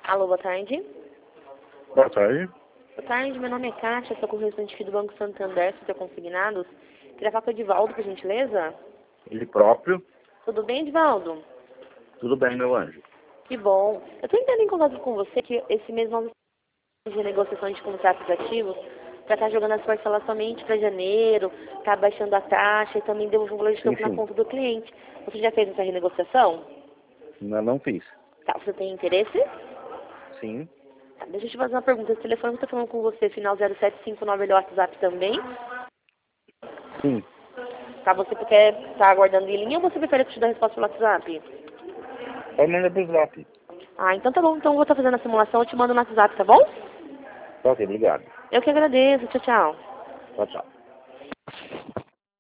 Alô, boa tarde. Boa tarde. Boa tarde, meu nome é Kátia, sou correspondente aqui do Banco Santander, Super Consignados. Queria falar com o Edivaldo, por gentileza. Ele próprio. Tudo bem, Edivaldo? Tudo bem, meu anjo. Que bom. Eu estou entrando em contato com você que esse mês nós estamos de negociações de contratos ativos para estar jogando as parcelas somente para janeiro, tá baixando a taxa e também devolvendo o valor de Sim, campo na sim. conta do cliente. Você já fez essa renegociação? Ainda não fiz. Tá, você tem interesse? Sim. Tá, deixa eu te fazer uma pergunta. Esse telefone que eu tô falando com você, final 0759, ele é o WhatsApp também? Sim. Tá, você quer estar aguardando em linha ou você prefere que eu te dê a resposta pelo WhatsApp? Pode mandar pro zap. Ah, então tá bom. Então eu vou estar fazendo a simulação, eu te mando no WhatsApp, tá bom? Ok, obrigado. Eu que agradeço. Tchau, tchau. Tchau, tchau.